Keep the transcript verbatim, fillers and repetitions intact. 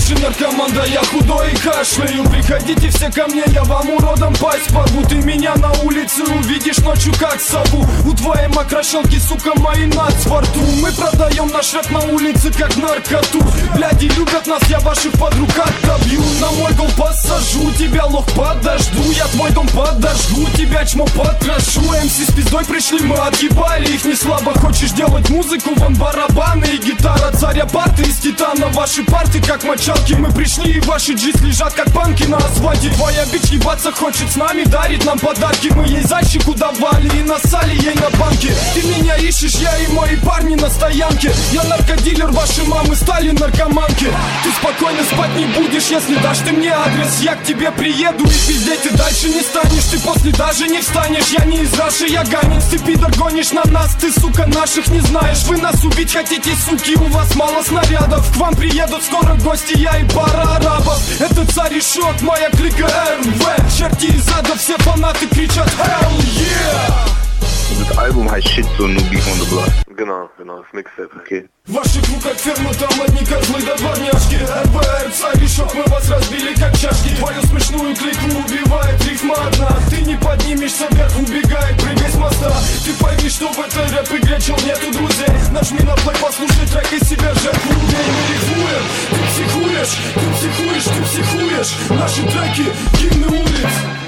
больше наркоман, да я худой и кашляю. Приходите все ко мне, я вам уродом пасть порву. Ты меня на улице увидишь ночью как сову. У твоей мокрощелки, сука, мои нац во рту. Мы продаем наш рэп на улице как наркоту. Бляди любят нас, я ваших подруг отобью. На мой гол посажу, тебя лох подожду. Я твой дом подожгу, тебя чмо потрошу. МС с пиздой пришли, мы отъебали их не слабо. Хочешь делать музыку, вон барабаны и гитара. Царя парты из титана, ваши парты как мочалки. Мы пришли и ваши джиз лежат как банки на асфальте. Твоя бич ебаться хочет с нами, дарит нам подарки. Мы ей зайчику давали и насали ей на банке. Ты меня ищешь, я и мои парни на стоянке. Я наркодилер, ваши мамы стали наркоманки. Ты спокойно спать не будешь, если дашь ты мне адрес. Я к тебе приеду и пиздеть ты дальше не станешь. Ты после даже не встанешь, я не из Раши, я ганец. Ты пидор гонишь на нас, ты, сука, наших не знаешь. Вы нас убить хотите, суки, у вас мало снарядов. К вам приедут скоро гости, я и пара арабов. Это царь и шок, моя клика эр вэ. Черти из ада, все фанаты кричат hell yeah. Das Album heißt Shit, so New Beef on the Block. Genau, genau, das Mixtape. Okay. Ваши клуб как ферма, там одни козлы да дворняжки. эр вэ эр, царь и шок, мы вас разбили как чашки. Твою смешную клику убивает рифма одна. Ты не поднимешься вверх, убегает, прыгай с моста. Ты пойми, что в этой рэп-игре чел нету друзей. Нажми на плей, послушай трек и себя жертву. Мы рифмуем, ты психуешь, ты психуешь, ты психуешь. Наши треки, гимны улиц.